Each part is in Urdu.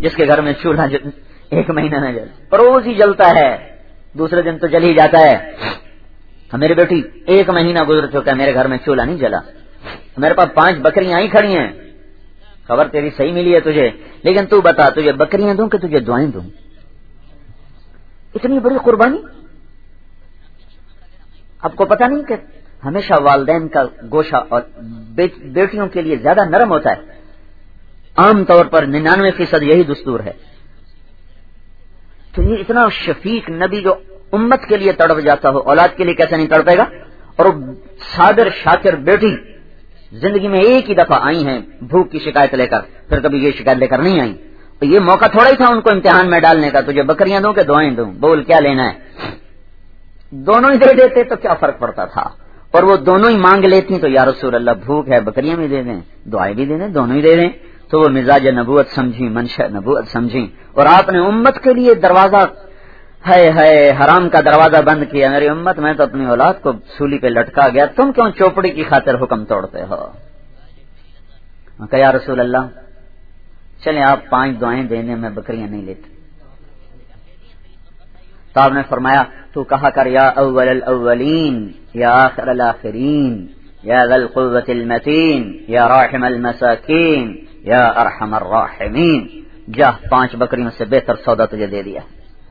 جس کے گھر میں چولہا 1 مہینہ نہ جلے، روز ہی جلتا ہے، دوسرے دن تو جل ہی جاتا ہے۔ میری بیٹی 1 مہینہ گزر چکا ہے، میرے گھر میں چولہا نہیں جلا، میرے پاس 5 بکریاں ہی کھڑی ہیں، خبر تیری صحیح ملی ہے تجھے، لیکن تو بتا تجھے بکریاں دوں کہ تجھے دعائیں دوں؟ اتنی بڑی قربانی۔ آپ کو پتہ نہیں کہ ہمیشہ والدین کا گوشہ اور بیٹیوں کے لیے زیادہ نرم ہوتا ہے، عام طور پر 99% یہی دستور ہے۔ تو یہ اتنا شفیق نبی جو امت کے لیے تڑپ جاتا ہو، اولاد کے لیے کیسے نہیں تڑپے گا؟ اور وہ صابر شاکر بیٹی زندگی میں ایک ہی دفعہ آئی ہیں بھوک کی شکایت لے کر، پھر کبھی یہ شکایت لے کر نہیں آئی، تو یہ موقع تھوڑا ہی تھا ان کو امتحان میں ڈالنے کا، تجھے بکریاں دوں کہ دعائیں دوں، بول کیا لینا ہے؟ دونوں ہی دے دیتے تو کیا فرق پڑتا تھا، اور وہ دونوں ہی مانگ لیتی تو یا رسول اللہ بھوک ہے، بکریاں بھی دے دیں، دعائیں بھی دے دیں، دونوں ہی دے دیں۔ تو وہ مزاج نبوت سمجھی، منشا نبوت سمجھی، اور آپ نے امت کے لیے دروازہ ہے حرام کا دروازہ بند کیا۔ میری امت، میں تو اپنی اولاد کو سولی پہ لٹکا گیا، تم کیوں چوپڑی کی خاطر حکم توڑتے ہو؟ کہ یا رسول اللہ چلیں آپ 5 دعائیں دیں دیں، میں بکریاں نہیں لیتی۔ تو آپ نے فرمایا تو کہا کر یا اول الاولین یا آخر الاخرین یا ذا القوة المتین یا راحم المساکین یا ارحم الراحمین، جا 5 بکریوں سے بہتر سودا تجھے دے دیا۔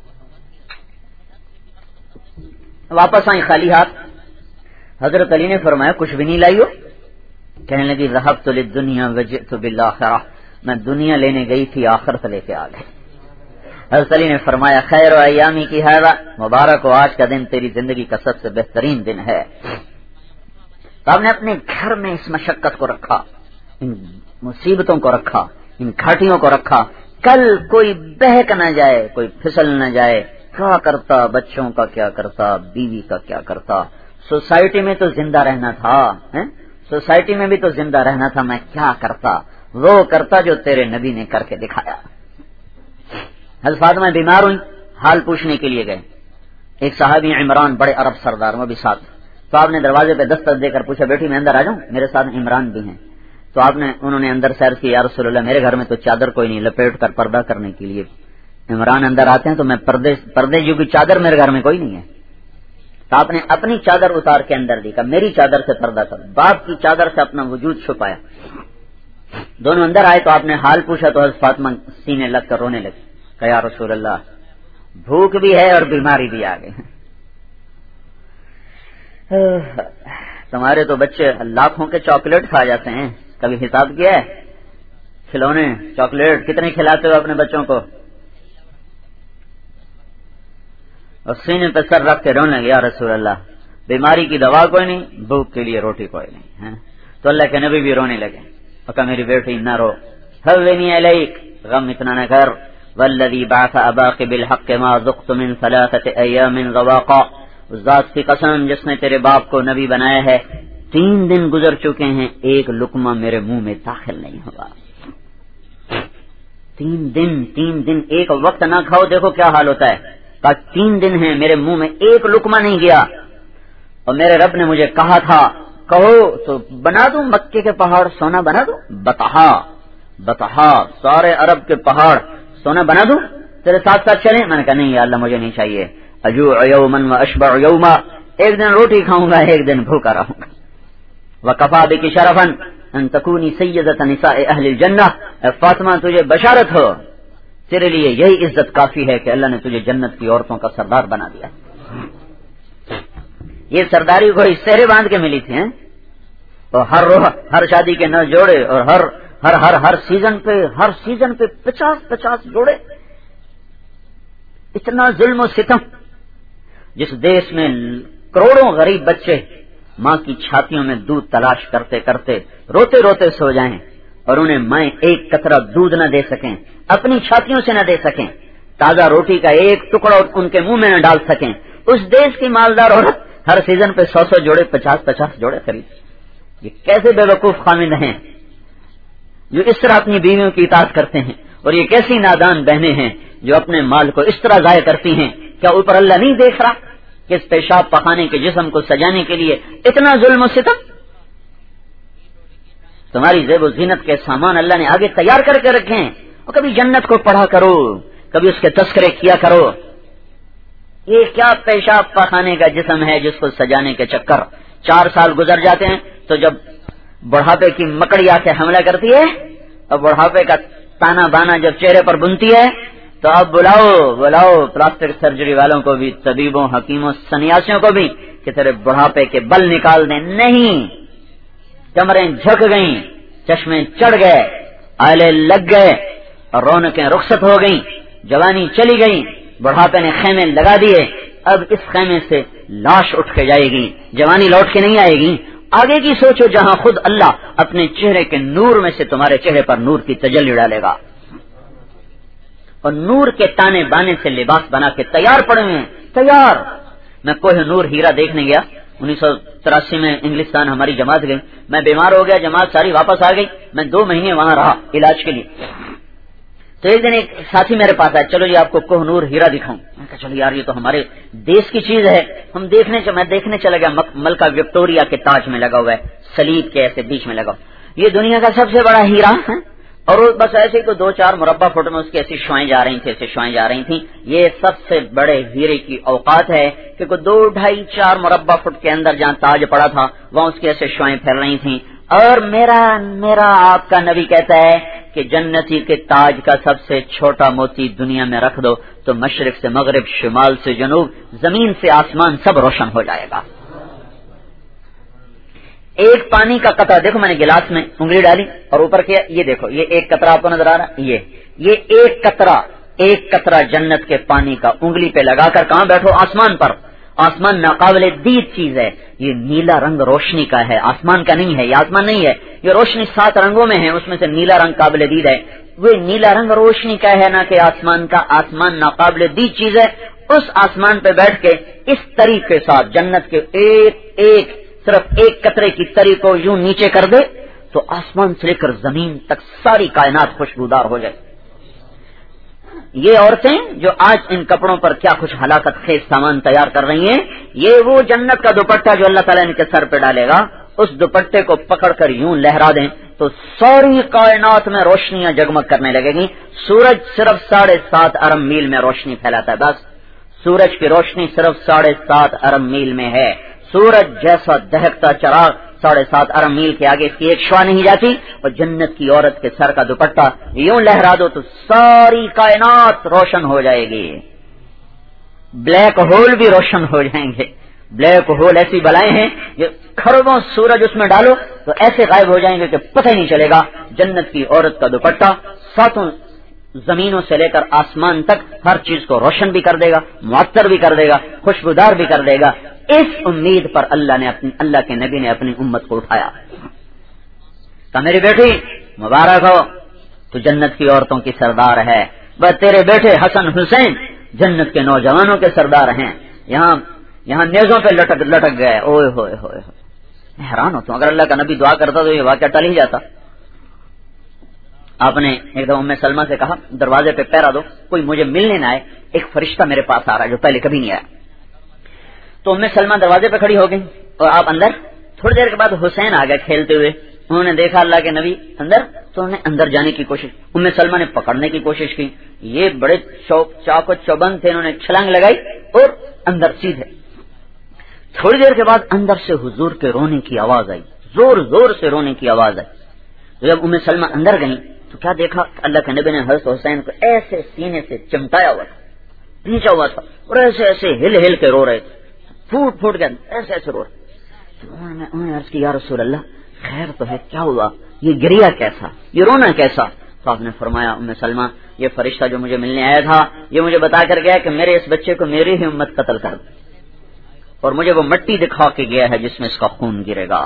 واپس آئی خالی ہاتھ۔ حضرت علی نے فرمایا کچھ بھی نہیں لائی ہو؟ کہنے لگی ذهبت للدنیا وجئت بالآخرہ، میں دنیا لینے گئی تھی، آخرت لے کے آ گئی۔ حضرت علی نے فرمایا خیر و ایامی کی ہذا، مبارک ہو آج کا دن تیری زندگی کا سب سے بہترین دن ہے۔ تو آپ نے اپنے گھر میں اس مشقت کو رکھا، ان مصیبتوں کو رکھا، ان گھاٹیوں کو رکھا، کل کوئی بہک نہ جائے، کوئی پھسل نہ جائے، کیا کرتا، بچوں کا کیا کرتا، بیوی کا کیا کرتا، سوسائٹی میں تو زندہ رہنا تھا، سوسائٹی میں بھی تو زندہ رہنا تھا، میں کیا کرتا، وہ کرتا جو تیرے نبی نے کر کے دکھایا۔ حضرت فاطمہ بیمار ہوئی، حال پوچھنے کے لیے گئے، ایک صحابی عمران بڑے عرب سردار وہ بھی ساتھ، تو آپ نے دروازے پہ دستک دے کر پوچھا بیٹی میں اندر آ جاؤں؟ میرے ساتھ عمران بھی ہیں۔ تو انہوں نے اندر سیر کی، یا رسول اللہ میرے گھر میں تو چادر کوئی نہیں، لپیٹ کر پردہ کرنے کے لیے عمران اندر آتے ہیں، تو میں پردے جو کی چادر میرے گھر میں کوئی نہیں ہے۔ تو آپ نے اپنی چادر اتار کے اندر دی، کہا میری چادر سے پردہ کر، باپ کی چادر سے اپنا وجود چھپایا۔ دونوں اندر آئے تو آپ نے حال پوچھا، تو حضرت فاطمہ سینے لگ کر رونے لگی، کہ یا رسول اللہ بھوک بھی ہے اور بیماری بھی آ گئی، تمہارے تو بچے لاکھوں کے چاکلیٹ کھا جاتے ہیں، کبھی حساب کیا ہے؟ کھلونے چاکلیٹ کتنے کھلاتے ہو اپنے بچوں کو؟ اور سینے پہ سر رکھ کے رونے لگے، یا رسول اللہ بیماری کی دوا کوئی نہیں، بھوک کے لیے روٹی کوئی نہیں ہے۔ تو اللہ کے نبی بھی رونے لگے، اور کہا میری بیٹی نہ رو، حزنی علیک، غم اتنا نہ کر، والذی بعث اباک بالحق ما ذقت من 3 ایام ذواقا، اس ذات کی قسم جس نے تیرے باپ کو نبی بنایا ہے، 3 دن گزر چکے ہیں، ایک لقمہ میرے منہ میں داخل نہیں ہوا۔ 3 دن ایک وقت نہ کھاؤ، دیکھو کیا حال ہوتا ہے۔ 3 دن ہیں میرے منہ میں ایک لقمہ نہیں گیا، اور میرے رب نے مجھے کہا تھا کہو تو بنا دوں مکے کے پہاڑ سونا بنا دوں، بطحا سارے عرب کے پہاڑ سونا بنا دوں، تیرے ساتھ ساتھ چلیں؟ میں نے کہا نہیں یا اللہ مجھے نہیں چاہیے، اجوع یوما واشبع یوما، ایک دن روٹی کھاؤں گا ایک دن بھوکا رہوں گا۔ وکفا بک شرفا ان تکونی سیدۃ نساء اہل الجنہ، اے فاطمہ تجھے بشارت ہو، تیرے لیے یہی عزت کافی ہے کہ اللہ نے تجھے جنت کی عورتوں کا سردار بنا دیا۔ یہ سرداری کوئی سہرے باندھ کے ملی تھی، اور ہر شادی کے 9 جوڑے، اور ہر سیزن پہ 50 جوڑے، اتنا ظلم و ستم۔ جس دیش میں کروڑوں غریب بچے ماں کی چھاتیوں میں دودھ تلاش کرتے کرتے روتے روتے سو جائیں، اور انہیں مائیں ایک قطرہ دودھ نہ دے سکیں، اپنی چھاتیوں سے نہ دے سکیں، تازہ روٹی کا ایک ٹکڑا ان کے منہ میں نہ ڈال سکیں، اس دیش کی مالدار عورت ہر سیزن پہ 100 جوڑے 50 جوڑے خرید۔ یہ کیسے بے وقوف خامد ہیں جو اس طرح اپنی بیویوں کی اطاعت کرتے ہیں، اور یہ کیسی نادان بہنیں ہیں جو اپنے مال کو اس طرح ضائع کرتی ہیں۔ کیا اوپر اللہ نہیں دیکھ رہا کہ اس پیشاب پخانے کے جسم کو سجانے کے لیے اتنا ظلم و ستم؟ تمہاری زیب و زینت کے سامان اللہ نے آگے تیار کر کے رکھے ہیں، اور کبھی جنت کو پڑھا کرو، کبھی اس کے تذکرے کیا کرو. یہ کیا پیشاب پخانے کا جسم ہے جس کو سجانے کے چکر 4 سال گزر جاتے ہیں، تو جب بڑھاپے کی مکڑی آ کے حملہ کرتی ہے اور بڑھاپے کا تانا بانا جب چہرے پر بنتی ہے تو اب بلاؤ پلاسٹک سرجری والوں کو بھی، طبیبوں، حکیموں، سنیاسیوں کو بھی کہ تیرے بڑھاپے کے بل نکال دیں. نہیں، کمریں جھک گئیں، چشمے چڑھ گئے، آلے لگ گئے اور رونقیں رخصت ہو گئیں، جوانی چلی گئی، بڑھاپے نے خیمے لگا دیے. اب اس خیمے سے لاش اٹھ کے جائے گی، جوانی لوٹ کے نہیں آئے گی. آگے کی سوچو جہاں خود اللہ اپنے چہرے کے نور میں سے تمہارے چہرے پر نور کی تجلی ڈالے گا، اور نور کے تانے بانے سے لباس بنا کے تیار پڑے ہیں. تیار. میں کوہ نور ہیرا دیکھنے گیا 1983 میں، انگلستان ہماری جماعت گئی، میں بیمار ہو گیا، جماعت ساری واپس آ گئی، میں 2 مہینے وہاں رہا علاج کے لیے. تو ایک دن ایک ساتھی میرے پاس آیا، چلو جی آپ کو کوہ نور ہیرا دکھاؤں. میں کہا چلو یار یہ تو ہمارے دیش کی چیز ہے، ہم میں دیکھنے چلا گیا. ملکہ وکٹوریا کے تاج میں لگا ہوا ہے، سلیب کے ایسے بیچ میں لگا ہوا. یہ دنیا کا سب سے بڑا ہیرا ہے، اور بس ایسے ہی تو 2-4 مربع فٹ میں اس کی ایسی شوائیں جا رہی تھیں. یہ سب سے بڑے ہیرے کی اوقات ہے کہ 2-2.5-4 مربع فٹ کے اندر جہاں تاج پڑا تھا وہاں اس کی ایسے شوائیں پھیل رہی تھیں. اور میرا آپ کا نبی کہتا ہے کہ جنتی کے تاج کا سب سے چھوٹا موتی دنیا میں رکھ دو تو مشرق سے مغرب، شمال سے جنوب، زمین سے آسمان سب روشن ہو جائے گا. ایک پانی کا قطرہ، دیکھو میں نے گلاس میں انگلی ڈالی اور اوپر کیا، یہ دیکھو یہ ایک قطرہ آپ کو نظر آ رہا، یہ ایک قطرہ جنت کے پانی کا انگلی پہ لگا کر کہاں بیٹھو؟ آسمان پر. آسمان ناقابل دید چیز ہے، یہ نیلا رنگ روشنی کا ہے، آسمان کا نہیں ہے. یہ آسمان نہیں ہے، یہ روشنی 7 رنگوں میں ہے، اس میں سے نیلا رنگ قابل دید ہے. وہ نیلا رنگ روشنی کا ہے نہ کہ آسمان کا. آسمان ناقابل دید چیز ہے. اس آسمان پہ بیٹھ کے اس تری کے ساتھ جنت کے صرف ایک قطرے کی تری کو یوں نیچے کر دے تو آسمان سے لے کر زمین تک ساری کائنات خوشبودار ہو جائے. یہ عورتیں جو آج ان کپڑوں پر کیا کچھ ہلاکت خیز سامان تیار کر رہی ہیں، یہ وہ جنت کا دوپٹہ جو اللہ تعالیٰ ان کے سر پہ ڈالے گا، اس دوپٹے کو پکڑ کر یوں لہرا دیں تو ساری کائنات میں روشنیاں جگمگ کرنے لگے گی. سورج صرف 7.5 ارب میل میں روشنی پھیلاتا ہے، بس سورج کی روشنی صرف 7.5 ارب میل میں ہے. سورج جیسا دہکتا چراغ 7.5 ارب میل کے آگے اس کی ایک شعاع نہیں جاتی. اور جنت کی عورت کے سر کا دوپٹہ یوں لہرا دو تو ساری کائنات روشن ہو جائے گی. بلیک ہول بھی روشن ہو جائیں گے. بلیک ہول ایسی بلائیں ہیں جو کھربوں سورج اس میں ڈالو تو ایسے غائب ہو جائیں گے کہ پتہ ہی نہیں چلے گا. جنت کی عورت کا دوپٹہ 7 زمینوں سے لے کر آسمان تک ہر چیز کو روشن بھی کر دے گا، معطر بھی کر دے گا، خوشبودار بھی کر دے گا. اس امید پر اللہ کے نبی نے اپنی امت کو اٹھایا. کہ میری بیٹی مبارک ہو، تو جنت کی عورتوں کی سردار ہے. بس تیرے بیٹے حسن حسین جنت کے نوجوانوں کے سردار ہیں. یہاں نیزوں پہ لٹک گئے. اوئے ہوئے ہوئے میں حیران ہوتا ہوں، اگر اللہ کا نبی دعا کرتا تو یہ واقعہ ٹل ہی جاتا. آپ نے ایک دم ام سلمہ سے کہا دروازے پہ پہرا دو، کوئی مجھے ملنے نہ آئے، ایک فرشتہ میرے پاس آ رہا ہے جو پہلے کبھی نہیں آیا. تو ام سلمہ دروازے پہ کھڑی ہو گئی اور آپ اندر. تھوڑی دیر کے بعد حسین آ گئے کھیلتے ہوئے. انہوں نے دیکھا اللہ کے نبی اندر تو انہوں نے اندر جانے کی کوشش. ام سلمہ نے پکڑنے کی کوشش کی. یہ بڑے چاق و چوبند تھے، انہوں نے چھلانگ لگائی اور اندر سیدھے. تھوڑی دیر کے بعد اندر سے حضور کے رونے کی آواز آئی، زور زور سے رونے کی آواز آئی. جب ام سلمہ اندر گئی تو کیا دیکھا؟ اللہ کے نبی نے حضرت حسین کو ایسے سینے سے چمٹایا ہوا تھا، پیچھا ہوا تھا اور ایسے ایسے ہل ہل کے رو رہے تھے، پھوٹ کے ایسے ایسے رو رہے. انہوں نے عرض کی یا رسول اللہ خیر تو ہے، کیا ہوا؟ یہ گریا کیسا، یہ رونا کیسا؟ تو آپ نے فرمایا ام سلمہ یہ فرشتہ جو مجھے ملنے آیا تھا یہ مجھے بتا کر گیا کہ میرے اس بچے کو میری ہی امت قتل کر دے، اور مجھے وہ مٹی دکھا کے گیا ہے جس میں اس کا خون گرے گا.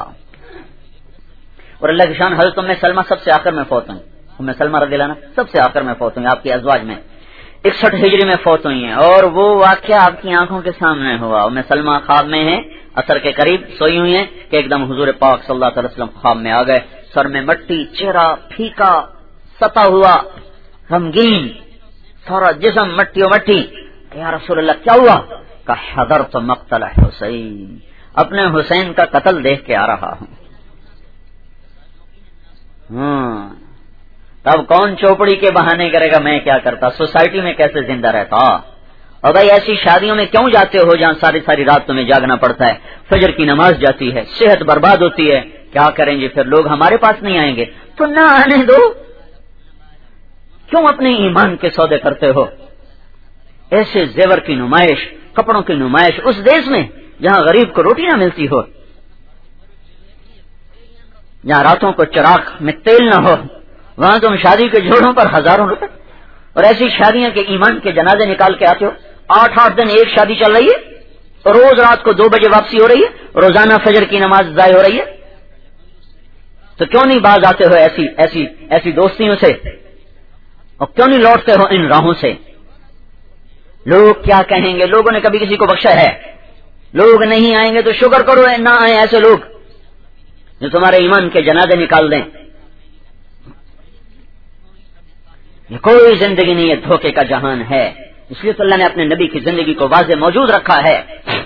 اور اللہ کی شان حضرت ام سلمہ سب سے آخر میں فوت ہوئی. ام سلمہ رضی اللہ عنہا سب سے آخر میں فوت ہوئی، آپ کی ازواج میں 61 ہجری میں فوت ہوئی ہیں. اور وہ واقعہ آپ کی آنکھوں کے سامنے ہوا. ام سلمہ خواب میں ہیں، عصر کے قریب سوئی ہوئی ہیں کہ ایک دم حضور پاک صلی اللہ علیہ وسلم خواب میں آ گئے. سر میں مٹی، چہرہ پھیکا ستا ہوا، غمگین، سارا جسم مٹی و مٹی. یا رسول اللہ کیا ہوا؟ کہ حضرت مقتل حسین، اپنے حسین کا قتل دیکھ کے آ رہا ہوں. تب کون چوپڑی کے بہانے کرے گا میں کیا کرتا، سوسائٹی میں کیسے زندہ رہتا؟ اور بھائی ایسی شادیوں میں کیوں جاتے ہو جہاں ساری ساری رات تمہیں جاگنا پڑتا ہے، فجر کی نماز جاتی ہے، صحت برباد ہوتی ہے، کیا کریں گے پھر لوگ ہمارے پاس نہیں آئیں گے، تو نہ آنے دو، کیوں اپنے ایمان کے سودے کرتے ہو؟ ایسے زیور کی نمائش، کپڑوں کی نمائش اس دیش میں جہاں غریب کو روٹی نہ ملتی ہو، جہاں راتوں کو چراغ میں تیل نہ ہو، وہاں تم شادی کے جوڑوں پر ہزاروں روپے، اور ایسی شادیاں کہ ایمان کے جنازے نکال کے آتے ہو، 8 دن ایک شادی چل رہی ہے، اور روز رات کو 2 بجے واپسی ہو رہی ہے، روزانہ فجر کی نماز ضائع ہو رہی ہے، تو کیوں نہیں باز آتے ہو ایسی دوستیوں سے، اور کیوں نہیں لوٹتے ہو ان راہوں سے؟ لوگ کیا کہیں گے؟ لوگوں نے کبھی کسی کو بخشا ہے؟ لوگ نہیں آئیں گے تو شکر کرو نہ آئیں ایسے لوگ جو تمہارے ایمان کے جنازے نکال دیں۔ یہ کوئی زندگی نہیں ہے، دھوکے کا جہان ہے، اس لیے تو اللہ نے اپنے نبی کی زندگی کو واضح موجود رکھا ہے۔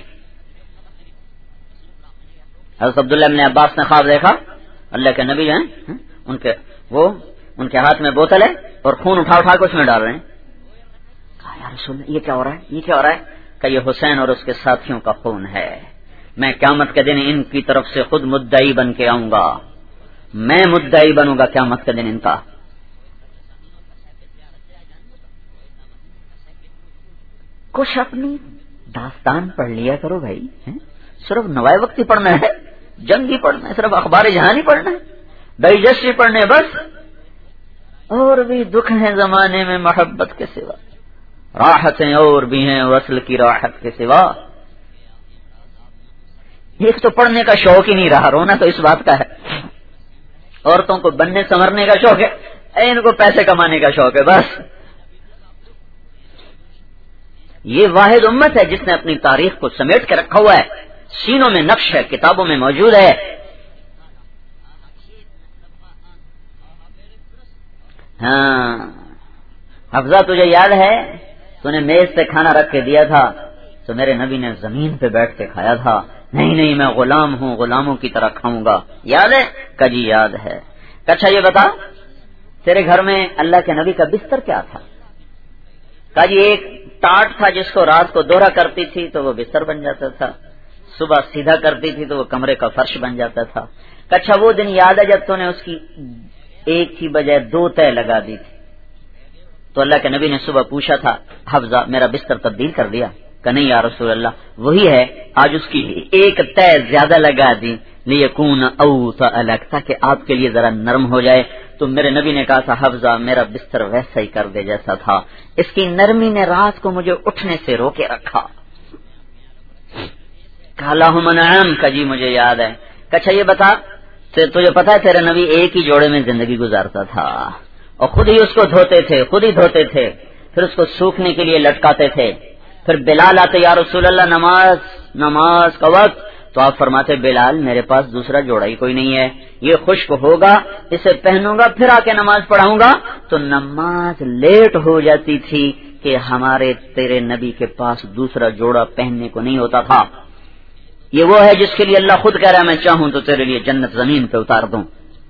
حضرت عبداللہ ابن عباس نے خواب دیکھا، اللہ کے نبی جو ہیں ان کے ہاتھ میں بوتل ہے اور خون اٹھا اٹھا کے اس میں ڈال رہے ہیں۔ کہا یا رسول اللہ یہ کیا ہو رہا ہے، یہ کیا ہو رہا ہے؟ کہ یہ حسین اور اس کے ساتھیوں کا خون ہے، میں قیامت کے دن ان کی طرف سے خود مدعی بن کے آؤں گا، میں مدعی بنوں گا قیامت کے دن ان کا۔ کچھ اپنی داستان پڑھ لیا کرو بھائی، صرف نوائے وقت ہی پڑھنا ہے، جنگ ہی پڑھنا ہے، صرف اخبار جہاں ہی پڑھنا ہے، ڈائجسٹ ہی پڑھنے بس۔ اور بھی دکھ ہیں زمانے میں محبت کے سوا، راحتیں اور بھی ہیں وصل کی راحت کے سوا۔ ایک تو پڑھنے کا شوق ہی نہیں رہا، رونا تو اس بات کا ہے، عورتوں کو بننے سنورنے کا شوق ہے، ان کو پیسے کمانے کا شوق ہے بس۔ یہ واحد امت ہے جس نے اپنی تاریخ کو سمیٹ کے رکھا ہوا ہے، سینوں میں نقش ہے، کتابوں میں موجود ہے۔ ہاں حفظہ تجھے یاد ہے، تو نے میز سے کھانا رکھ کے دیا تھا تو میرے نبی نے زمین پہ بیٹھ کے کھایا تھا، نہیں میں غلام ہوں، غلاموں کی طرح کھاؤں گا، یاد ہے؟ کہ جی یاد ہے۔ اچھا یہ بتا تیرے گھر میں اللہ کے نبی کا بستر کیا تھا؟ کہ جی ایک ٹاٹ تھا جس کو رات کو دوہرا کرتی تھی تو وہ بستر بن جاتا تھا، صبح سیدھا کرتی تھی تو وہ کمرے کا فرش بن جاتا تھا۔ اچھا وہ دن یاد ہے جب تو نے اس کی ایک کی بجائے 2 تہ لگا دی تھی، تو اللہ کے نبی نے صبح پوچھا تھا حفظہ میرا بستر تبدیل کر دیا؟ کہ نہیں یا رسول اللہ وہی ہے، آج اس کی ایک تہ زیادہ لگا دی، لیکون اوطأ لک، تاکہ آپ کے لیے ذرا نرم ہو جائے۔ تو میرے نبی نے کہا تھا حفظہ میرا بستر ویسا ہی کر دے جیسا تھا، اس کی نرمی نے رات کو مجھے اٹھنے سے روکے رکھا۔ کہا اللہم نعم، کہ جی مجھے یاد ہے۔ اچھا یہ بتا تجھے پتا ہے تیرے نبی ایک ہی جوڑے میں زندگی گزارتا تھا، اور خود ہی اس کو دھوتے تھے، خود ہی دھوتے تھے، پھر اس کو سوکھنے کے لیے لٹکاتے تھے، پھر بلال آتے یا رسول اللہ نماز کا وقت، تو آپ فرماتے بلال میرے پاس دوسرا جوڑا ہی کوئی نہیں ہے، یہ خشک ہوگا اسے پہنوں گا پھر آ کے نماز پڑھاؤں گا۔ تو نماز لیٹ ہو جاتی تھی کہ ہمارے تیرے نبی کے پاس دوسرا جوڑا پہننے کو نہیں ہوتا تھا۔ یہ وہ ہے جس کے لیے اللہ خود کہہ رہا ہے میں چاہوں تو تیرے لیے جنت زمین پہ اتار دوں۔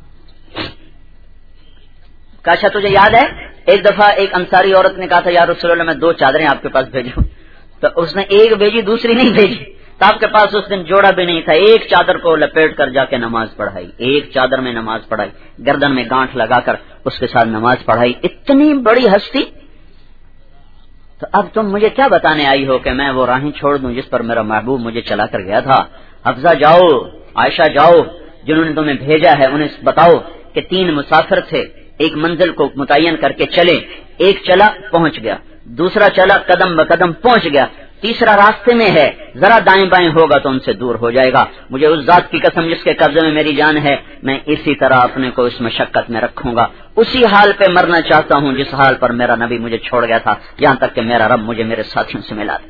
اچھا تجھے یاد ہے ایک دفعہ ایک انصاری عورت نے کہا تھا یا رسول اللہ میں 2 چادریں آپ کے پاس بھیجوں، تو اس نے ایک بھیجی دوسری نہیں بھیجی، تو آپ کے پاس اس دن جوڑا بھی نہیں تھا، ایک چادر کو لپیٹ کر جا کے نماز پڑھائی، ایک چادر میں نماز پڑھائی، گردن میں گانٹھ لگا کر اس کے ساتھ نماز پڑھائی، اتنی بڑی ہستی۔ تو اب تم مجھے کیا بتانے آئی ہو کہ میں وہ راہیں چھوڑ دوں جس پر میرا محبوب مجھے چلا کر گیا تھا؟ حفظہ جاؤ، عائشہ جاؤ، جنہوں نے تمہیں بھیجا ہے انہیں بتاؤ کہ 3 مسافر تھے، ایک منزل کو متعین کر کے چلے، ایک چلا پہنچ گیا، دوسرا چلا قدم بقدم پہنچ گیا، تیسرا راستے میں ہے ذرا دائیں بائیں ہوگا تو ان سے دور ہو جائے گا، مجھے اس ذات کی قسم جس کے قبضے میں میری جان ہے میں اسی طرح اپنے کو اس مشقت میں رکھوں گا، اسی حال پہ مرنا چاہتا ہوں جس حال پر میرا نبی مجھے چھوڑ گیا تھا، یہاں تک کہ میرا رب مجھے میرے ساتھیوں سے ملا دے۔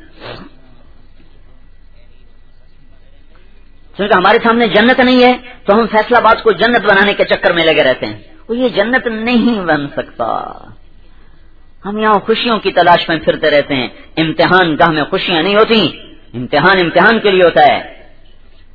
کیونکہ ہمارے سامنے جنت نہیں ہے تو ہم فیصلہ باد کو جنت بنانے کے چکر میں لگے رہتے ہیں، وہ یہ جنت نہیں بن سکتا۔ ہم یہاں خوشیوں کی تلاش میں پھرتے رہتے ہیں، امتحان گاہ میں خوشیاں نہیں ہوتی، امتحان کے لیے ہوتا ہے،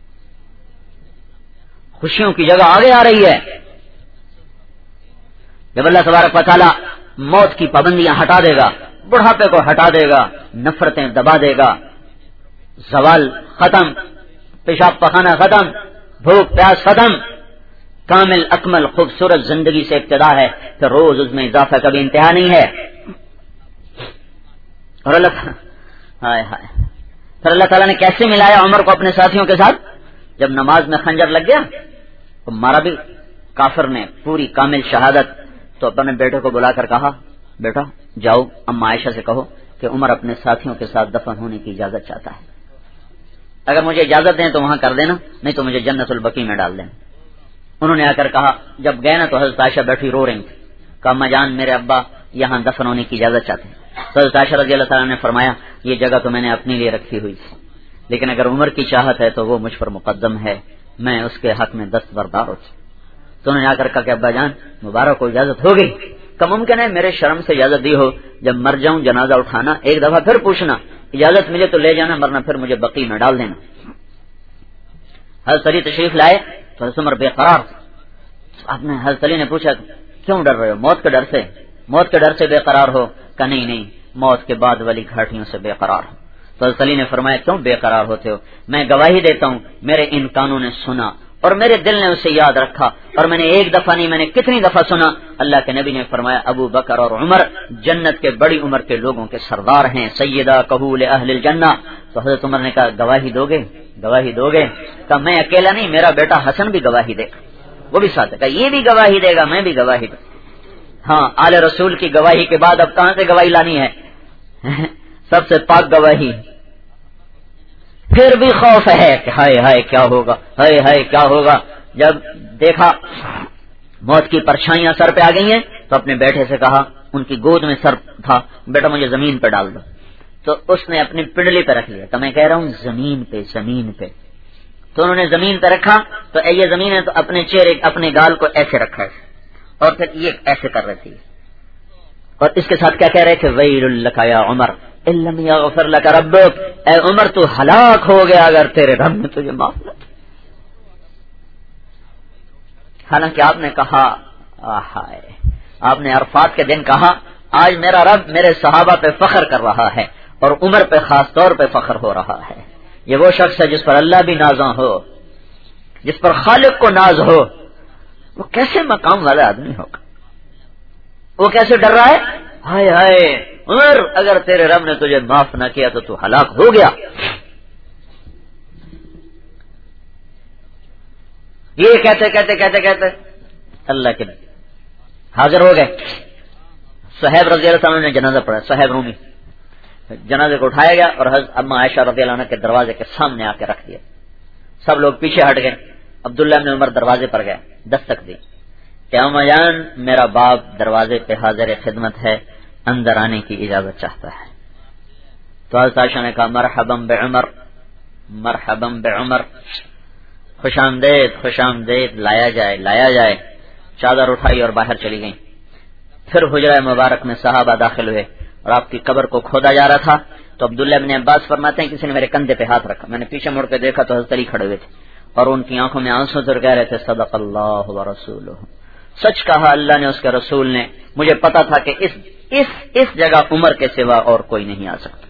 خوشیوں کی جگہ آگے آ رہی ہے۔ جب اللہ تبارک و تعالیٰ موت کی پابندیاں ہٹا دے گا، بڑھاپے کو ہٹا دے گا، نفرتیں دبا دے گا، زوال ختم، پیشاب پخانہ ختم، بھوک پیاس ختم، کامل اکمل خوبصورت زندگی سے ابتدا ہے، پھر روز اس میں اضافہ کبھی انتہا نہیں ہے. اور پھر اللہ تعالیٰ نے کیسے ملایا عمر کو اپنے ساتھیوں کے ساتھ؟ جب نماز میں خنجر لگ گیا تو مارا بھی کافر نے پوری کامل شہادت، تو اپنے بیٹے کو بلا کر کہا بیٹا جاؤ اما عائشہ سے کہو کہ عمر اپنے ساتھیوں کے ساتھ دفن ہونے کی اجازت چاہتا ہے، اگر مجھے اجازت دیں تو وہاں کر دینا، نہیں تو مجھے جنت البقیع میں ڈال دینا. انہوں نے آ کر کہا، جب گئے نا تو حضرت عائشہ بیٹھی رو رہی تھی، کہا اما جان میرے ابا یہاں دفن ہونے کی اجازت چاہتے ہیں. تو حضرت عائشہ رضی اللہ تعالیٰ نے فرمایا یہ جگہ تو میں نے اپنے لیے رکھی ہوئی تھی، لیکن اگر عمر کی چاہت ہے تو وہ مجھ پر مقدم ہے، میں اس کے حق میں دستبردار ہوتی. تو انہوں نے آ کر کہا کہ ابا جان مبارک کو اجازت ہو گئی، کہ ممکن ہے میرے شرم سے اجازت دی ہو، جب مر جاؤں جنازہ اٹھانا ایک دفعہ پھر پوچھنا، اجازت ملے تو لے جانا، مرنا پھر مجھے بقیع میں ڈال دینا. حضرت علی تشریف لائے تو حضرت عمر بے قرار. آپ نے حضرت علی نے پوچھا کیوں ڈر رہے ہو؟ موت کے ڈر سے؟ موت کے ڈر سے بے قرار ہو؟ کہ نہیں موت کے بعد والی گھاٹیوں سے بے قرار ہو. تو حضرت علی نے فرمایا کیوں بے قرار ہوتے ہو؟ میں گواہی دیتا ہوں میرے ان کانوں نے سنا اور میرے دل نے اسے یاد رکھا، اور میں نے ایک دفعہ نہیں میں نے کتنی دفعہ سنا. اللہ کے نبی نے فرمایا ابو بکر اور عمر جنت کے بڑی عمر کے لوگوں کے سردار ہیں، سیدہ کہول اہل الجنہ. تو حضرت عمر نے کہا گواہی دو گے؟ گواہی دو گے؟ کہ میں اکیلا نہیں، میرا بیٹا حسن بھی گواہی دے گا، وہ بھی ساتھ ہے، یہ بھی گواہی دے گا، میں بھی گواہی دوں. ہاں آل رسول کی گواہی کے بعد اب کہاں سے گواہی لانی ہے؟ سب سے پاک گواہی. پھر بھی خوف ہے کہ ہائے ہائے کیا ہوگا، ہائے ہائے کیا ہوگا. جب دیکھا موت کی پرچھائیاں سر پہ آ گئی ہیں تو اپنے بیٹے سے کہا، ان کی گود میں سر تھا، بیٹا مجھے زمین پہ ڈال دو. تو اس نے اپنی پنڈلی پہ رکھ لیا، تو میں کہہ رہا ہوں زمین پہ زمین پہ. تو انہوں نے زمین پہ رکھا، تو یہ زمین ہے تو اپنے چہرے اپنے گال کو ایسے رکھا ہے، اور پھر یہ ایسے کر رہی تھی، اور اس کے ساتھ کیا کہہ رہے تھے؟ ویل لک یا عمر ان لم یغفر لک ربک، اے عمر تو ہلاک ہو گیا اگر تیرے رب نے تجھے معاف نہ کیا. حالانکہ آپ نے کہا آپ نے عرفات کے دن کہا آج میرا رب میرے صحابہ پہ فخر کر رہا ہے اور عمر پہ خاص طور پہ فخر ہو رہا ہے. یہ وہ شخص ہے جس پر اللہ بھی نازاں ہو، جس پر خالق کو ناز ہو. وہ کیسے مقام والا آدمی ہوگا؟ وہ کیسے ڈر رہا ہے؟ ہائے ہائے عمر اگر تیرے رب نے تجھے معاف نہ کیا تو ہلاک ہو گیا. یہ کہتے کہتے کہتے کہتے اللہ کے حاضر ہو گئے. صہیب رضی اللہ عنہ نے جنازہ پڑھا، صہیب رومی. جنازے کو اٹھایا گیا اور حضرت اما عائشہ رضی اللہ عنہ کے دروازے کے سامنے آ کے رکھ دیا. سب لوگ پیچھے ہٹ گئے. عبداللہ بن عمر دروازے پر گئے، دستک دی کہ اما جان میرا باپ دروازے پہ حاضر خدمت ہے، اندر آنے کی اجازت چاہتا ہے. تو حضرت عائشہ نے کہا مرحبا بعمر، مرحبا بعمر، خوش آمدید خوش آمدید، لایا جائے لایا جائے. چادر اٹھائی اور باہر چلی گئیں. پھر حجرہ مبارک میں صحابہ داخل ہوئے اور آپ کی قبر کو کھودا جا رہا تھا. تو عبداللہ بن عباس فرماتے ہیں کسی نے میرے کندھے پہ ہاتھ رکھا، میں نے پیچھے مڑ کے دیکھا تو حضرت علی کھڑے ہوئے تھے اور ان کی آنکھوں میں آنسو تر کہہ رہے تھے صدق اللہ ورسولہ، سچ کہا اللہ نے اس کے رسول نے. مجھے پتا تھا کہ اس جگہ عمر کے سوا اور کوئی نہیں آ سکتا،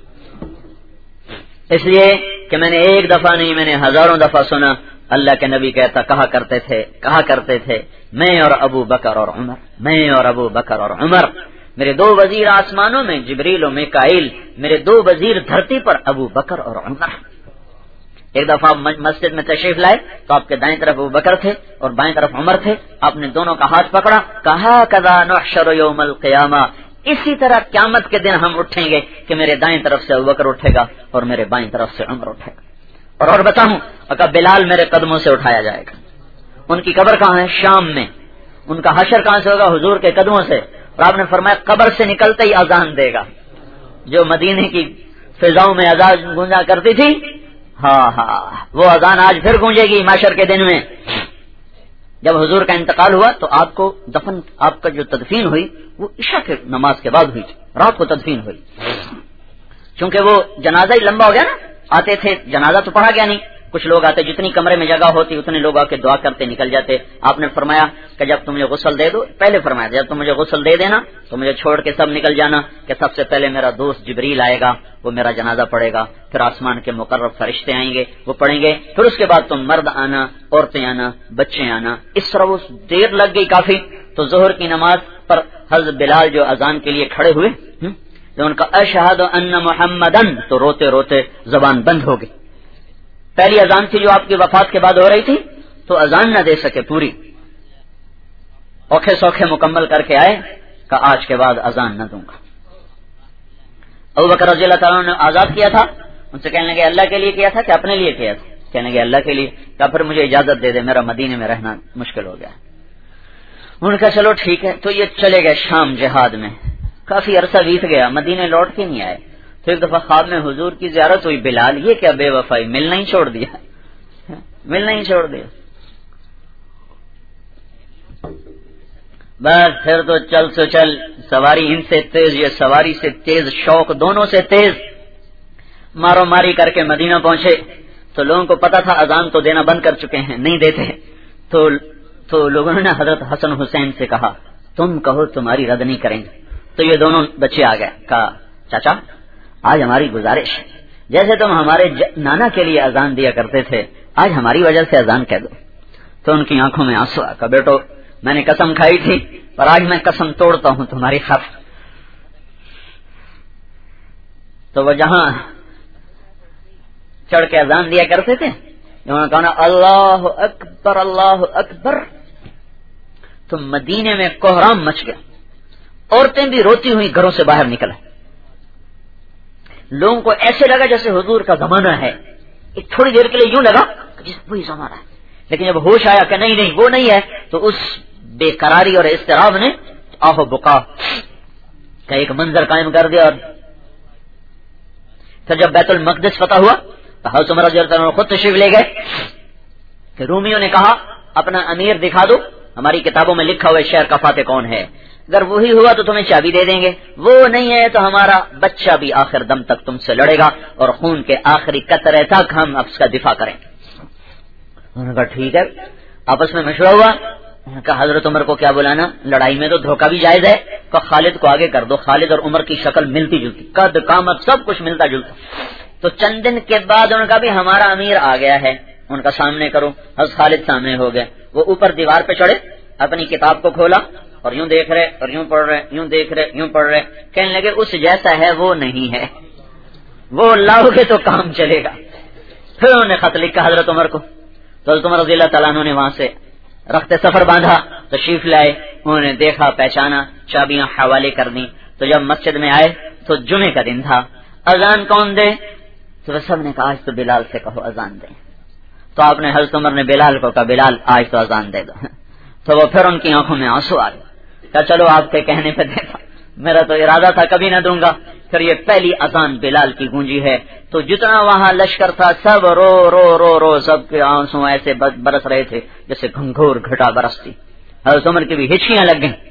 اس لیے کہ میں نے ایک دفعہ نہیں میں نے ہزاروں دفعہ سنا اللہ کے نبی کہا کرتے تھے میں اور ابو بکر اور عمر، میں اور ابو بکر اور عمر. میرے دو وزیر آسمانوں میں جبریل و میکائیل، میرے دو وزیر دھرتی پر ابو بکر اور عمر. ایک دفعہ مسجد میں تشریف لائے تو آپ کے دائیں طرف ابو بکر تھے اور بائیں طرف عمر تھے. آپ نے دونوں کا ہاتھ پکڑا، کہا کذا نحشر یوم القیامہ، اسی طرح قیامت کے دن ہم اٹھیں گے کہ میرے دائیں طرف سے ابو بکر اٹھے گا اور میرے بائیں طرف سے عمر اٹھے گا. اور بتاؤں کہ بلال میرے قدموں سے اٹھایا جائے گا. ان کی قبر کہاں ہے؟ شام میں. ان کا حشر کہاں سے ہوگا؟ حضور کے قدموں سے. اور آپ نے فرمایا قبر سے نکلتے ہی اذان دے گا، جو مدینے کی فضاؤں میں اذان گونجا کرتی تھی، ہاں وہ اذان آج پھر گونجے گی محشر کے دن میں. جب حضور کا انتقال ہوا تو آپ کو دفن، آپ کا جو تدفین ہوئی وہ عشاء کے نماز کے بعد ہوئی تھی، رات کو تدفین ہوئی. چونکہ وہ جنازہ ہی لمبا ہو گیا نا، آتے تھے جنازہ تو پڑھا گیا نہیں، کچھ لوگ آتے، جتنی کمرے میں جگہ ہوتی اتنے لوگ آ کے دعا کرتے نکل جاتے. آپ نے فرمایا کہ جب تم مجھے غسل دے دو، پہلے فرمایا جب تم مجھے غسل دے دینا تو مجھے چھوڑ کے سب نکل جانا کہ سب سے پہلے میرا دوست جبریل آئے گا، وہ میرا جنازہ پڑھے گا، پھر آسمان کے مقرب فرشتے آئیں گے وہ پڑھیں گے، پھر اس کے بعد تم مرد آنا، عورتیں آنا، بچے آنا. اس طرح وہ دیر لگ گئی کافی. تو ظہر کی نماز پر حضرت بلال جو اذان کے لیے کھڑے ہوئے، جو ان کا اشہد ان محمدن، تو روتے روتے زبان بند ہو گئی. پہلی اذان تھی جو آپ کی وفات کے بعد ہو رہی تھی، تو اذان نہ دے سکے پوری، اوکھے سوکھے مکمل کر کے آئے کہ آج کے بعد اذان نہ دوں گا. ابو بکر رضی اللہ تعالیٰ نے آزاد کیا تھا، ان سے کہنے لگے اللہ کے لیے کیا تھا کہ اپنے لیے کیا تھا؟ کہنے لگے اللہ کے لیے. کہ پھر مجھے اجازت دے دے، میرا مدینے میں رہنا مشکل ہو گیا. انہوں نے کہا چلو ٹھیک ہے. تو یہ چلے گئے شام جہاد میں. کافی عرصہ بیت گیا، مدینے لوٹ کے نہیں آئے. تو ایک دفعہ خواب میں حضور کی زیارت ہوئی. بلال یہ کیا بے وفائی، ملنا ہی چھوڑ دیا، ملنا ہی چھوڑ دیا. بس پھر تو چل سو چل، سواری ان سے تیز، یہ سواری سے تیز، شوق دونوں سے تیز. مارو ماری کر کے مدینہ پہنچے. تو لوگوں کو پتا تھا اذان تو دینا بند کر چکے ہیں، نہیں دیتے. تو لوگوں نے حضرت حسن حسین سے کہا تم کہو تمہاری رد نہیں کریں گے. تو یہ دونوں بچے آ گئے. کہا چاچا آج ہماری گزارش، جیسے تم ہمارے نانا کے لیے اذان دیا کرتے تھے، آج ہماری وجہ سے اذان کہہ دو. تو ان کی آنکھوں میں آنسو آ. کہا بیٹو میں نے قسم کھائی تھی پر آج میں قسم توڑتا ہوں تمہاری خاطر. تو وہ جہاں چڑھ کے اذان دیا کرتے تھے، انہوں نے کہا اللہ اکبر اللہ اکبر، تو مدینے میں کوہرام مچ گیا. عورتیں بھی روتی ہوئی گھروں سے باہر نکل. لوگوں کو ایسے لگا جیسے حضور کا زمانہ ہے. ایک تھوڑی دیر کے لیے یوں لگا وہی زمانہ ہے، لیکن جب ہوش آیا کہ نہیں وہ نہیں ہے، تو اس بے قراری اور اضطراب نے آہو بکا کا ایک منظر قائم کر دیا. اور پھر جب بیت المقدس فتح ہوا تو حضرت عمر رضی اللہ عنہ خود تشریف لے گئے کہ رومیوں نے کہا اپنا امیر دکھا دو، ہماری کتابوں میں لکھا ہوا شہر کا فاتح کون ہے، اگر وہی ہوا تو تمہیں چابی دے دیں گے، وہ نہیں ہے تو ہمارا بچہ بھی آخر دم تک تم سے لڑے گا اور خون کے آخری قطرے تک ہم اب اس کا دفاع کریں گے. انہوں نے کہا ٹھیک ہے. آپس میں مشورہ ہوا. انہوں نے کہا حضرت عمر کو کیا بلانا، لڑائی میں تو دھوکہ بھی جائز ہے. کہ خالد کو آگے کر دو، خالد اور عمر کی شکل ملتی جلتی، قد قامت سب کچھ ملتا جلتا. تو چند دن کے بعد انہوں نے کہا بھی ہمارا امیر آ گیا ہے، ان کا سامنے کرو. حضرت خالد سامنے ہو گئے. وہ اوپر دیوار پہ چڑھے، اپنی کتاب کو کھولا اور یوں دیکھ رہے اور یوں پڑھ رہے، یوں دیکھ رہے یوں پڑھ رہے. کہنے لگے اس جیسا ہے وہ نہیں ہے، وہ لاؤ گے تو کام چلے گا. پھر انہوں نے خط لکھا حضرت عمر کو. تو حضرت عمر رضی اللہ تعالیٰ عنہ نے وہاں سے رخت سفر باندھا، تشریف لائے. انہوں نے دیکھا، پہچانا، چابیاں حوالے کر دی. تو جب مسجد میں آئے تو جمعے کا دن تھا. اذان کون دے؟ تو سب نے کہا آج تو بلال سے کہو اذان دے. تو آپ نے حضرت عمر نے بلال کو کہا بلال آج تو اذان دے دو. تو وہ پھر ان کی آنکھوں میں آنسو آ گئے. کہا چلو آپ کے کہنے پہ دیتا، میرا تو ارادہ تھا کبھی نہ دوں گا. پھر یہ پہلی اذان بلال کی گونجی ہے. تو جتنا وہاں لشکر تھا سب رو رو رو رو، سب کے آنسو ایسے برس رہے تھے جیسے گھنگھور گھٹا برستی. حضرت عمر کی بھی ہچکیاں لگ گئیں.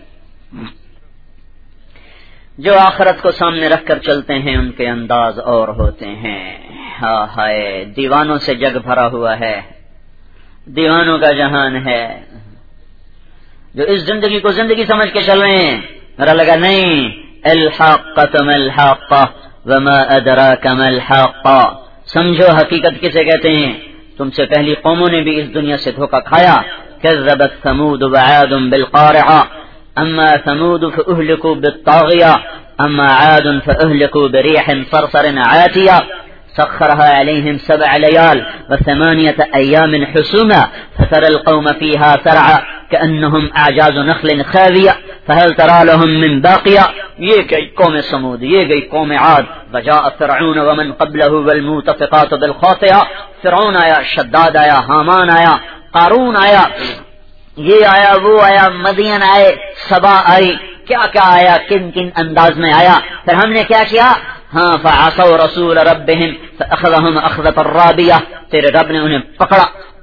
جو آخرت کو سامنے رکھ کر چلتے ہیں ان کے انداز اور ہوتے ہیں. ہاں ہائے دیوانوں سے جگ بھرا ہوا ہے، دیوانوں کا جہان ہے. جو اس زندگی کو زندگی سمجھ کے چل رہے ہیں، میرا لگا نہیں. الحاقۃ ما الحاقۃ وما ادراک ما الحاقۃ. سمجھو حقیقت کسے کہتے ہیں. تم سے پہلی قوموں نے بھی اس دنیا سے دھوکہ کھایا. کذبت ثمود وعاد بالقارعہ، اما ثمود فاهلكوا بالطاغیہ، اما عاد فاهلكوا بريح صرصر عاتیہ سخرها عليهم 7 ليال و8 أيام حسوما فترى القوم فيها سرعا كأنهم أعجاز نخل خاوية فهل ترى لهم من باقية. یہ گئی قوم سمود، یہ گئی قوم عاد. وجاء فرعون ومن قبله والمؤتفقات بالخاطئة. فرعون آیا، شداد آیا، حامان آیا، قارون آیا، یہ آیا وہ آیا، مدین آئے، سبا آئی، کیا کیا آیا، کن کن انداز میں آیا. پھر ہم نے کیا کیا؟ ہاں فعصوا رسول ربهم فاخذهم اخذة رابية. تیرے رب نے انہیں پکڑا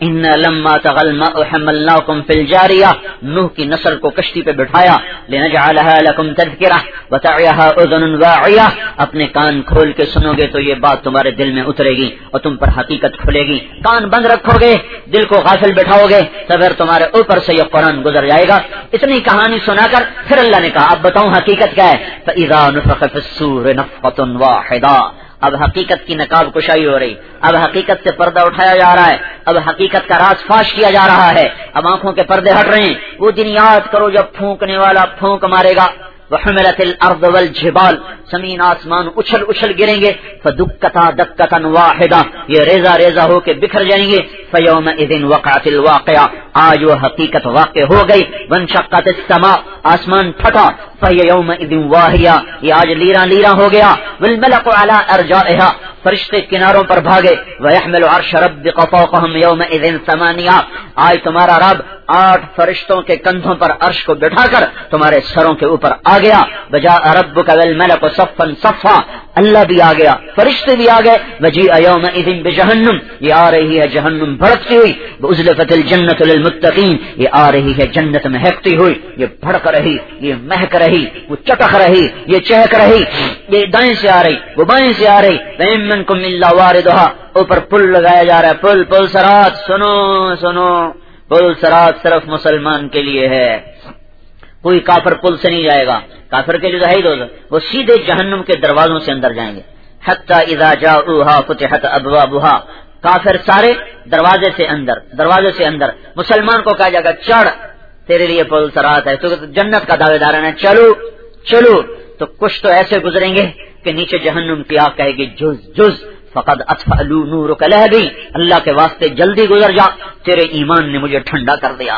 ان لما طغى الماء حملناكم في الجارية، نوح کی نسل کو کشتی پہ بٹھایا، لنجعلها لكم تذکرہ وتعيها اذن واعیہ، اپنے کان کھول کے سنو گے تو یہ بات تمہارے دل میں اترے گی اور تم پر حقیقت کھلے گی، کان بند رکھو گے، دل کو غافل بٹھاؤ گے تو پھر تمہارے اوپر سے یہ قرآن گزر جائے گا۔ اتنی کہانی سنا کر پھر اللہ نے کہا اب بتاؤں حقیقت کیا ہے، فَإِذَا نُفِخَ فِي الصُّورِ نَفْخَةٌ وَاحِدَةٌ، اب حقیقت کی نقاب کشائی ہو رہی، اب حقیقت سے پردہ اٹھایا جا رہا ہے، اب حقیقت کا راز فاش کیا جا رہا ہے، اب آنکھوں کے پردے ہٹ رہے ہیں۔ وہ دن یاد کرو جب پھونکنے والا پھونک مارے گا، وحملت الارض والجبال، زمین آسمان اچھل اچھل گریں گے، فدکتا دکتا واحدہ، یہ ریزہ ریزہ ہو کے بکھر جائیں گے، فیومئذ وقعت الواقعہ، آج وہ حقیقت واقع ہو گئی، وانشقت السماء، آسمان پھٹا، فہی یومئذ واہیہ، یہ آج لیراں لیراں ہو گیا، والملک علی ارجائها، فرشتے کناروں پر بھاگے، وَيَحْمِلُ عَرْشَ رَبِّكَ فَوْقَهُمْ يَوْمَئِذٍ ثَمَانِيَةٌ، آج تمہارا رب 8 فرشتوں کے کندھوں پر عرش کو بٹھا کر تمہارے سروں کے اوپر آ گیا، وَجَاءَ رَبُّكَ وَالْمَلَكُ صَفًّا صَفًّا، اللہ بھی آ گیا، فرشتے بھی آ گئے، وَجِيءَ يَوْمَئِذٍ بِجَهَنَّمَ، یہ آ رہی ہے جہنم بھڑکتی ہوئی، وَأُزْلِفَتِ الْجَنَّةُ لِلْمُتَّقِينَ، یہ آ رہی ہے جنت مہکتی ہوئی، یہ بھڑک رہی، یہ مہک رہی، وہ چٹخ رہی، یہ چہک رہی، یہ دائیں سے آ رہی، وہ بائیں سے آ رہی، وَإِن مِّنكُمْ إِلَّا وَارِدُهَا، اوپر پل لگایا جا رہا ہے، پل صراط، سنو سنو، پل صراط صرف مسلمان کے لیے ہے، کوئی کافر پل سے نہیں جائے گا، کافر کے جو ہے وہ سیدھے جہنم کے دروازوں سے اندر جائیں گے، حتی اذا جاؤوها فتحت ابوابها، کافر سارے دروازے سے اندر، مسلمان کو کہا جائے گا چڑھ، تیرے لیے پل صراط ہے، تو جنت کا دعوے دار ہے، چلو، تو کچھ تو ایسے گزریں گے کہ نیچے جہنم کی آگ کہے گی جز فقد اطفألوا نورک لہبی، اللہ کے واسطے جلدی گزر جا، تیرے ایمان نے مجھے ٹھنڈا کر دیا۔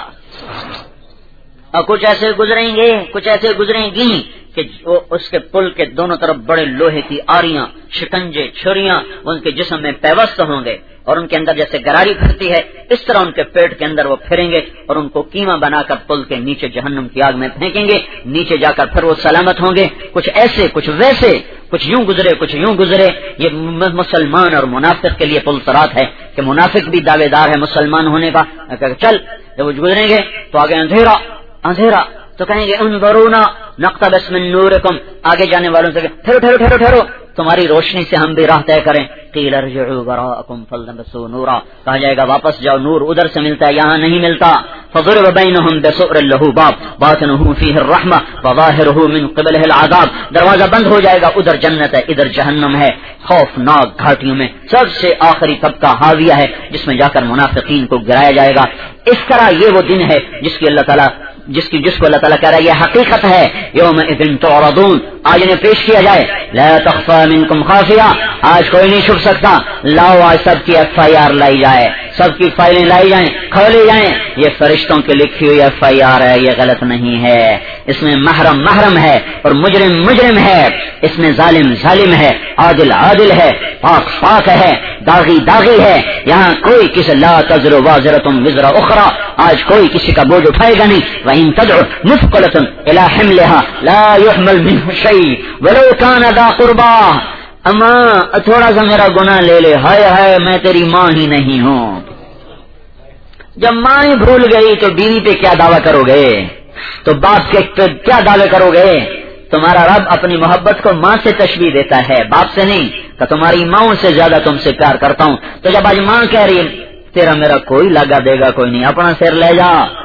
اور کچھ ایسے گزریں گی کہ اس کے پل کے دونوں طرف بڑے لوہے کی آریاں، شکنجے، چھریاں ان کے جسم میں پیوست ہوں گے، اور ان کے اندر جیسے گراری پھرتی ہے اس طرح ان کے پیٹ کے اندر وہ پھریں گے، اور ان کو قیمہ بنا کر پل کے نیچے جہنم کی آگ میں پھینکیں گے، نیچے جا کر پھر وہ سلامت ہوں گے، کچھ ایسے کچھ ویسے، کچھ یوں گزرے۔ یہ مسلمان اور منافق کے لیے پل صراط ہے کہ منافق بھی دعوے دار ہے مسلمان ہونے کا، چل، جب وہ گزریں گے تو آگے اندھیرا تو کہیں گے انظرونا نقتبس من نورکم، آگے جانے والوں سے ٹھہرو تمہاری روشنی سے ہم بھی راہ طے کریں، قیل ارجعوا وراءکم فالتمسوا نورا، کہا جائے گا واپس جاؤ، نور ادھر سے ملتا ہے یہاں نہیں ملتا، فضرب بینہم بسؤر لہ باب باطنہ فیہ الرحمہ وظاہرہ من قبلہ العذاب، دروازہ بند ہو جائے گا، ادھر جنت ہے ادھر جہنم ہے، خوفناک گھاٹیوں میں سب سے آخری طبقہ حاویہ ہے جس میں جا کر منافقین کو گرایا جائے گا۔ اس طرح یہ وہ دن ہے جس کو اللہ تعالیٰ کہہ رہا ہے یہ حقیقت ہے، یومئذ تعرضون، آج انہیں پیش کیا جائے، لا تخفى منکم خافیہ، آج کوئی نہیں چھپ سکتا، لاؤ آج سب کی FIR لائی جائے، سب کی فائلیں لائی جائیں، کھولی جائیں، یہ فرشتوں کی لکھی ہوئی FIR ہے، یہ غلط نہیں ہے، اس میں محرم ہے اور مجرم ہے، اس میں ظالم ہے، عادل ہے، پاک ہے، داغی ہے، یہاں کوئی کسی لا تزر وازرة وزر اخرى، آج کوئی کسی کا بوجھ اٹھائے گا نہیں، وَإِن تَدْعُ مُثْقَلَةٌ إِلَى حِمْلِهَا لَا يُحْمَلْ مِنْهُ شَيْءٌ وَلَوْ كَانَ ذَا قُرْبَى، اماں تھوڑا سا میرا گناہ لے لے، ہائے میں تیری ماں ہی نہیں ہوں، جب ماں ہی بھول گئی تو بیوی پہ کیا دعویٰ کرو گے، تو باپ کے پہ کیا دعوے کرو گے؟ تمہارا رب اپنی محبت کو ماں سے تشبیہ دیتا ہے، باپ سے نہیں، کہ تمہاری ماں سے زیادہ تم سے پیار کرتا ہوں، تو جب آج ماں کہہ رہی ہے تیرا میرا کوئی لگا دے گا کوئی نہیں، اپنا سر لے جا،